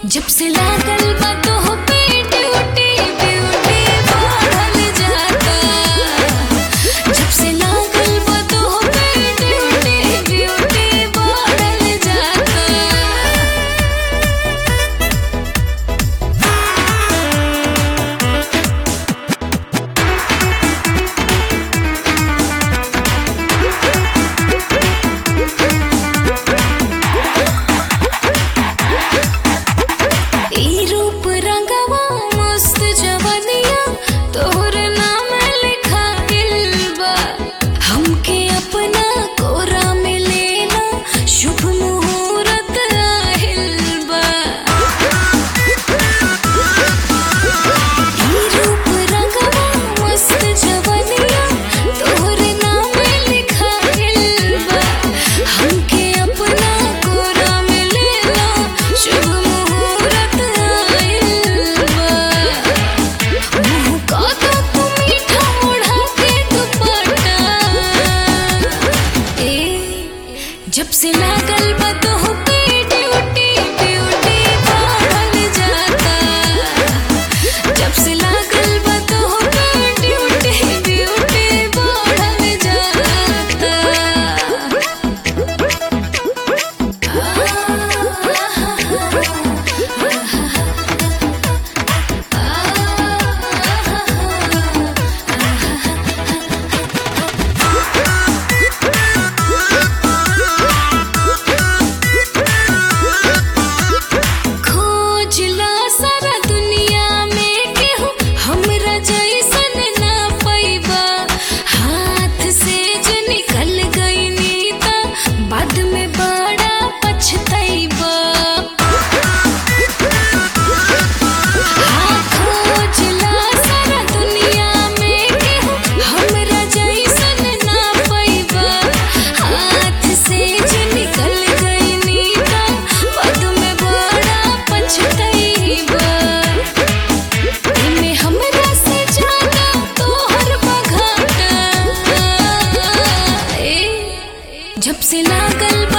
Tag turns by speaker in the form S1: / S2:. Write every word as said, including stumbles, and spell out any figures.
S1: जब से लागल बा तोह पे ड्यूटी ब्यूटी बढ़ल जाता। जब से लागल बा तोह पे ड्यूटी ब्यूटी बढ़ल जाता। ई रूप रंगवा मस्त जवनिया तोहर नाम लिखाइल बा। हमके अपना कोरा में लेना शुभ मुहूर्त आइल बा। ई रूप रंगवा मस्त जवनिया तोहर नाम लिखाइल बा। हमके अपना कोरा में लेना शुभ मुहूर्त आइल बा। मुँह का तो तू मीठा ओढ़ा के दुपट्टा। ए जब से लागल बा तोह पे ड्यूटी ब्यूटी बढ़ल जाता। जब से लागल बा तोह पे ड्यूटी ब्यूटी बढ़ल जाता। खोजला सारा दुनिया में केहू हमरा जैसन ना पैबा। हाथ से जे निकल गइनी त बाद में बड़ा पछतैबा। हाँ, खोजला सारा दुनिया में केहू हमरा जैसन ना पैबा। हाथ से जे निकल गइनी त बाद में बड़ा पछतैबा। एमे हमरा से ज्यादा तोहर बा घाटा। ए जब से लागल बा